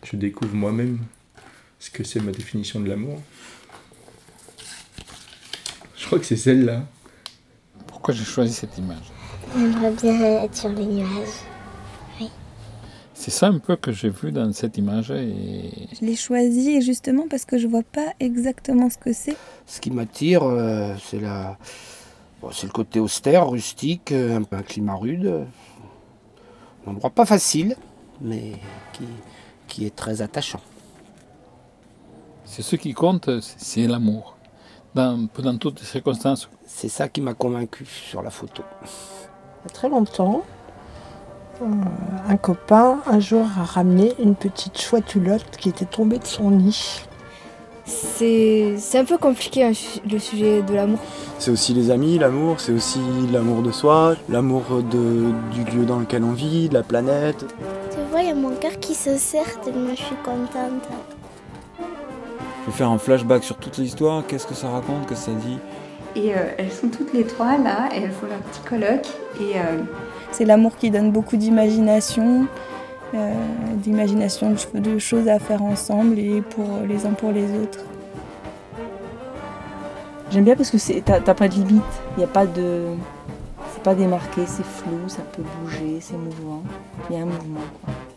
Je découvre moi-même ce que c'est ma définition de l'amour. Je crois que c'est celle-là. Pourquoi j'ai choisi cette image? J'aimerais bien être sur les nuages. Oui. C'est ça un peu que j'ai vu dans cette image. Et... Je l'ai choisi justement parce que je vois pas exactement ce que c'est. Ce qui m'attire, c'est le côté austère, rustique, un climat rude. Un endroit pas facile, mais qui est très attachant. C'est ce qui compte, c'est l'amour. Dans toutes les circonstances. C'est ça qui m'a convaincu sur la photo. Il y a très longtemps, un copain un jour a ramené une petite chouette-hulotte qui était tombée de son nid. C'est un peu compliqué le sujet de l'amour. C'est aussi les amis, l'amour, c'est aussi l'amour de soi, l'amour du lieu dans lequel on vit, de la planète. Tu vois, il y a mon cœur qui se serre tellement je suis contente. Je vais faire un flashback sur toute l'histoire, qu'est-ce que ça raconte, qu'est-ce que ça dit. Et elles sont toutes les trois là, et elles font leur petit colloque. Et c'est l'amour qui donne beaucoup d'imagination, de choses à faire ensemble et pour les uns pour les autres. J'aime bien parce que t'as pas de limite, c'est pas démarqué, c'est flou, ça peut bouger, c'est mouvant, il y a un mouvement quoi.